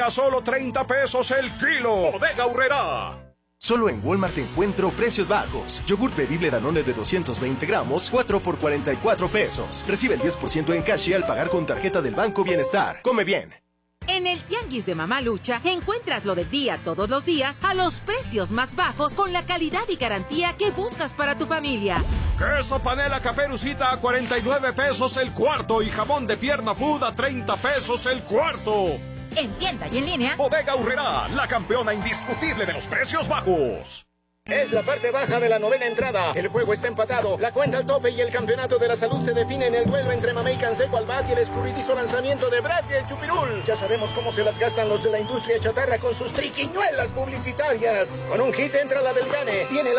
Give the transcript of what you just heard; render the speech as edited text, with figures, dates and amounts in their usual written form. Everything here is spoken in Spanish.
A solo 30 pesos el kilo. Bodega Aurrerá. Solo en Walmart encuentro precios bajos. Yogurt bebible Danone de 220 gramos, 4 por 44 pesos. Recibe el 10% en cash al pagar con tarjeta del Banco Bienestar. Come bien. En el Tianguis de Mamá Lucha encuentras lo del día todos los días a los precios más bajos con la calidad y garantía que buscas para tu familia. Queso panela Caperucita a 49 pesos el cuarto y jamón de pierna food a 30 pesos el cuarto. En tienda y en línea. Bodega Aurrerá, la campeona indiscutible de los precios bajos. Es la parte baja de la novena entrada. El juego está empatado, la cuenta al tope y el campeonato de la salud se define en el duelo entre Mamey Canseco al bat y el escurridizo lanzamiento de Brad y el Chupirul. Ya sabemos cómo se las gastan los de la industria chatarra con sus triquiñuelas publicitarias. Con un hit entra la del Gane. Viene la